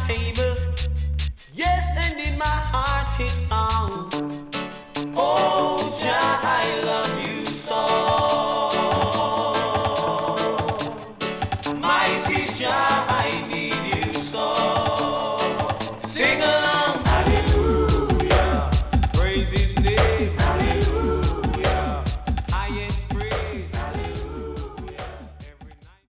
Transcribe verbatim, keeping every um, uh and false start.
table. Yes, and in my heart his song. Oh, Jah, I love you so.